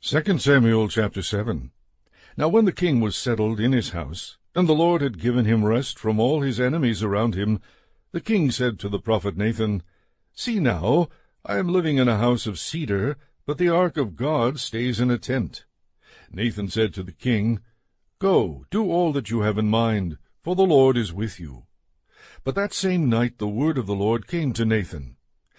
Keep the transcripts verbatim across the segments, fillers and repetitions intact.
Second Samuel chapter seven. Now when the king was settled in his house, and the Lord had given him rest from all his enemies around him, the king said to the prophet Nathan, See now, I am living in a house of cedar, but the ark of God stays in a tent. Nathan said to the king, Go, do all that you have in mind, for the Lord is with you. But that same night the word of the Lord came to Nathan.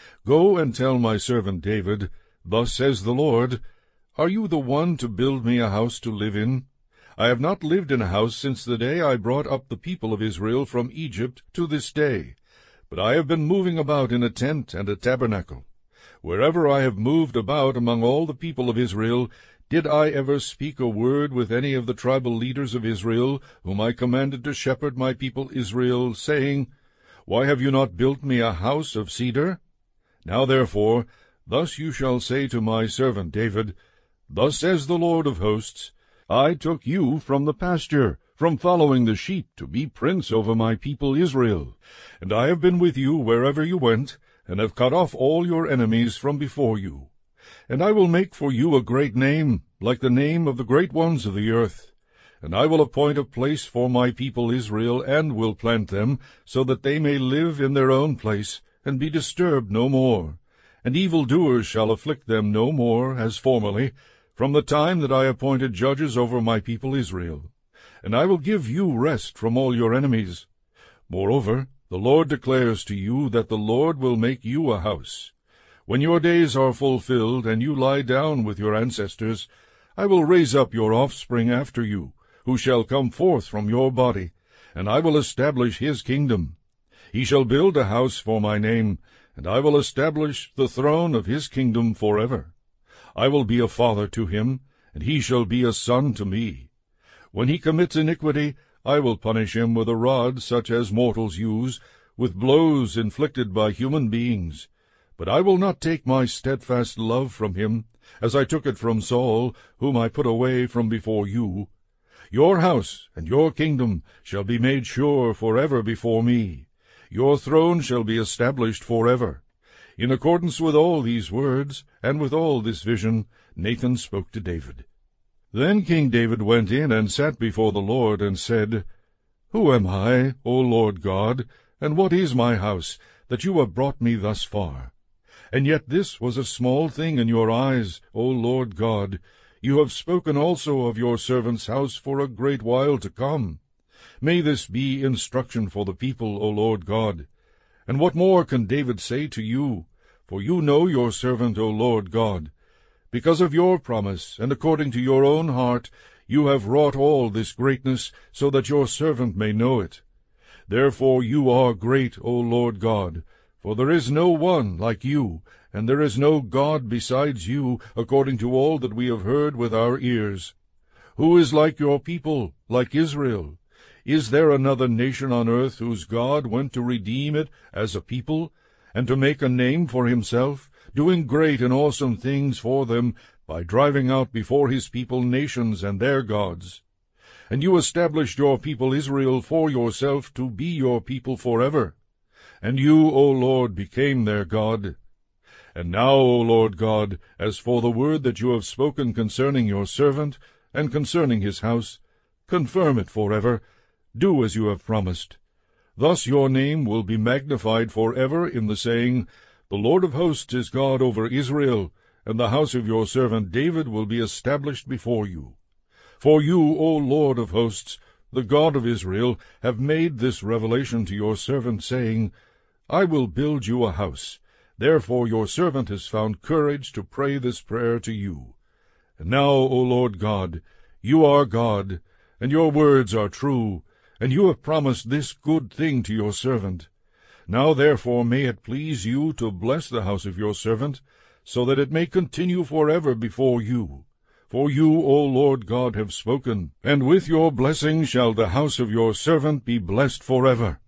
Go and tell my servant David, Thus says the Lord, Are you the one to build me a house to live in? I have not lived in a house since the day I brought up the people of Israel from Egypt to this day, but I have been moving about in a tent and a tabernacle. Wherever I have moved about among all the people of Israel, did I ever speak a word with any of the tribal leaders of Israel, whom I commanded to shepherd my people Israel, saying, Why have you not built me a house of cedar? Now therefore, thus you shall say to my servant David, Thus says the Lord of hosts, I took you from the pasture, from following the sheep, to be prince over my people Israel. And I have been with you wherever you went, and have cut off all your enemies from before you. And I will make for you a great name, like the name of the great ones of the earth. And I will appoint a place for my people Israel, and will plant them, so that they may live in their own place, and be disturbed no more. And evildoers shall afflict them no more, as formerly, from the time that I appointed judges over my people Israel. And I will give you rest from all your enemies. Moreover, the Lord declares to you that the Lord will make you a house. When your days are fulfilled, and you lie down with your ancestors, I will raise up your offspring after you, who shall come forth from your body, and I will establish his kingdom. He shall build a house for my name, and I will establish the throne of his kingdom forever. I will be a father to him, and he shall be a son to me. When he commits iniquity, I will punish him with a rod such as mortals use, with blows inflicted by human beings. But I will not take my steadfast love from him, as I took it from Saul, whom I put away from before you. Your house and your kingdom shall be made sure forever before me. Your throne shall be established forever. In accordance with all these words, and with all this vision, Nathan spoke to David. Then King David went in and sat before the Lord, and said, Who am I, O Lord God, and what is my house, that you have brought me thus far? And yet this was a small thing in your eyes, O Lord God. You have spoken also of your servant's house for a great while to come. May this be instruction for the people, O Lord God. And what more can David say to you? For you know your servant, O Lord God. Because of your promise, and according to your own heart, you have wrought all this greatness, so that your servant may know it. Therefore you are great, O Lord God, for there is no one like you, and there is no God besides you, according to all that we have heard with our ears. Who is like your people, like Israel? Is there another nation on earth whose God went to redeem it as a people, and to make a name for himself, doing great and awesome things for them, by driving out before his people nations and their gods? And you established your people Israel for yourself to be your people forever. And you, O Lord, became their God. And now, O Lord God, as for the word that you have spoken concerning your servant, and concerning his house, confirm it forever. Do as you have promised. Thus your name will be magnified forever in the saying, The Lord of hosts is God over Israel, and the house of your servant David will be established before you. For you, O Lord of hosts, the God of Israel, have made this revelation to your servant, saying, I will build you a house. Therefore your servant has found courage to pray this prayer to you. And now, O Lord God, you are God, and your words are true, and you have promised this good thing to your servant. Now therefore may it please you to bless the house of your servant, so that it may continue forever before you. For you, O Lord God, have spoken, and with your blessing shall the house of your servant be blessed forever.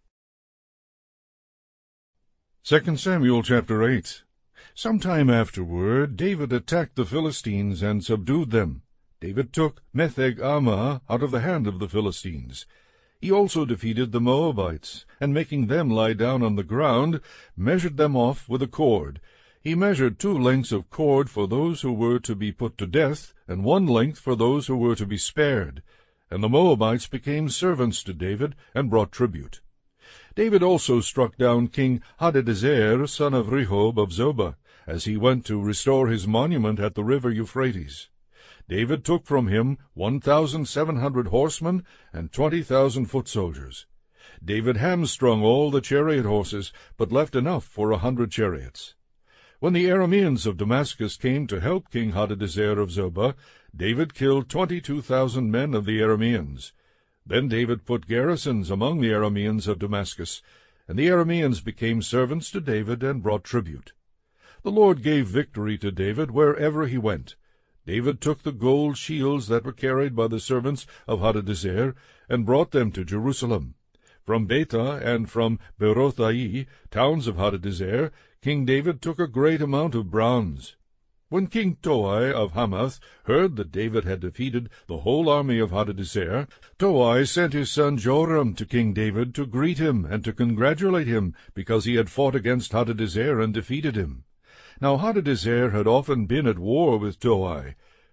Second Samuel chapter eight. Some time afterward David attacked the Philistines and subdued them. David took Metheg-ammah out of the hand of the Philistines. He also defeated the Moabites, and making them lie down on the ground, measured them off with a cord. He measured two lengths of cord for those who were to be put to death, and one length for those who were to be spared. And the Moabites became servants to David, and brought tribute. David also struck down King Hadadezer, son of Rehob of Zobah, as he went to restore his monument at the river Euphrates. David took from him one thousand seven hundred horsemen and twenty thousand foot soldiers. David hamstrung all the chariot horses, but left enough for a hundred chariots. When the Arameans of Damascus came to help King Hadadezer of Zobah, David killed twenty-two thousand men of the Arameans. Then David put garrisons among the Arameans of Damascus, and the Arameans became servants to David and brought tribute. The Lord gave victory to David wherever he went. David took the gold shields that were carried by the servants of Hadadezer, and brought them to Jerusalem. From Betah and from Berothai, towns of Hadadezer, King David took a great amount of bronze. When King Toi of Hamath heard that David had defeated the whole army of Hadadezer, Toi sent his son Joram to King David to greet him and to congratulate him, because he had fought against Hadadezer and defeated him. Now Hadadezer had often been at war with Toi.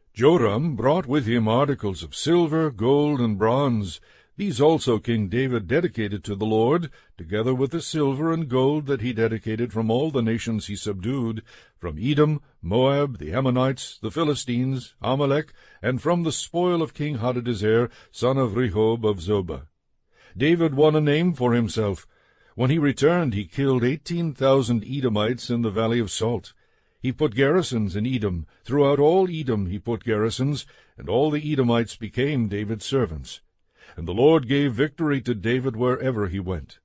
Joram brought with him articles of silver, gold, and bronze. These also King David dedicated to the Lord, together with the silver and gold that he dedicated from all the nations he subdued, from Edom, Moab, the Ammonites, the Philistines, Amalek, and from the spoil of King Hadadezer, son of Rehob of Zobah. David won a name for himself. When he returned, he killed eighteen thousand Edomites in the valley of Salt. He put garrisons in Edom. Throughout all Edom he put garrisons, and all the Edomites became David's servants. And the Lord gave victory to David wherever he went.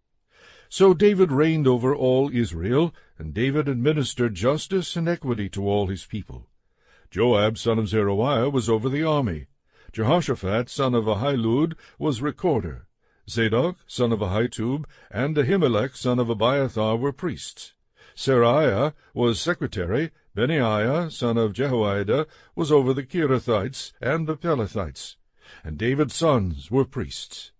So David reigned over all Israel, and David administered justice and equity to all his people. Joab, son of Zeruiah, was over the army. Jehoshaphat, son of Ahilud, was recorder. Zadok, son of Ahitub, and Ahimelech, son of Abiathar, were priests. Seraiah was secretary. Benaiah, son of Jehoiada, was over the Kerethites and the Pelethites. And David's sons were priests.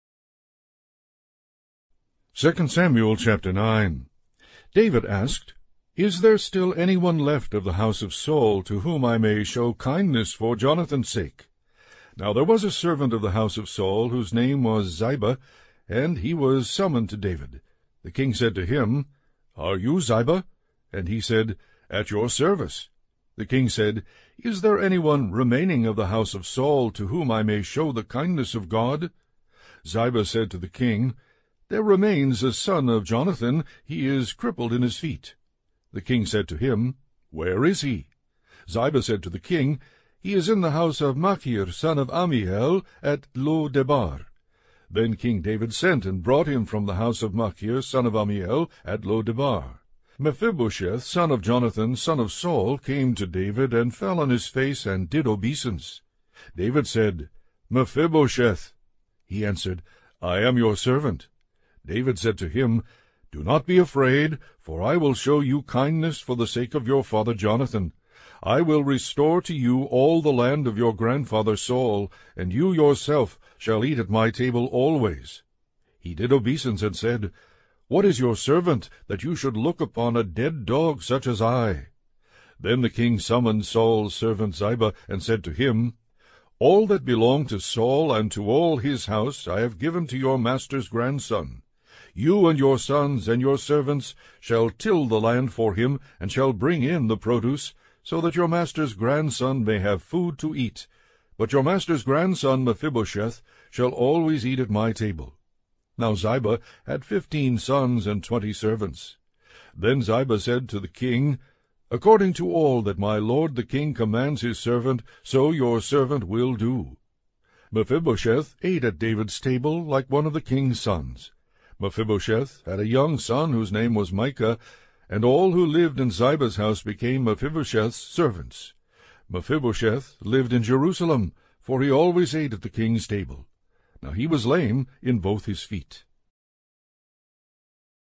Second Samuel chapter nine. David asked, Is there still anyone left of the house of Saul to whom I may show kindness for Jonathan's sake? Now there was a servant of the house of Saul, whose name was Ziba, and he was summoned to David. The king said to him, Are you Ziba? And he said, At your service. The king said, Is there anyone remaining of the house of Saul to whom I may show the kindness of God? Ziba said to the king, There remains a son of Jonathan. He is crippled in his feet. The king said to him, Where is he? Ziba said to the king, He is in the house of Machir, son of Amiel, at Lo-debar. Then King David sent and brought him from the house of Machir, son of Amiel, at Lo-debar. Mephibosheth, son of Jonathan, son of Saul, came to David, and fell on his face, and did obeisance. David said, Mephibosheth. He answered, I am your servant. David said to him, Do not be afraid, for I will show you kindness for the sake of your father Jonathan. I will restore to you all the land of your grandfather Saul, and you yourself shall eat at my table always. He did obeisance and said, What is your servant, that you should look upon a dead dog such as I? Then the king summoned Saul's servant Ziba, and said to him, All that belong to Saul and to all his house I have given to your master's grandson. You and your sons and your servants shall till the land for him, and shall bring in the produce, so that your master's grandson may have food to eat. But your master's grandson Mephibosheth shall always eat at my table. Now Ziba had fifteen sons and twenty servants. Then Ziba said to the king, According to all that my lord the king commands his servant, so your servant will do. Mephibosheth ate at David's table like one of the king's sons. Mephibosheth had a young son whose name was Micah, and all who lived in Ziba's house became Mephibosheth's servants. Mephibosheth lived in Jerusalem, for he always ate at the king's table. Now he was lame in both his feet.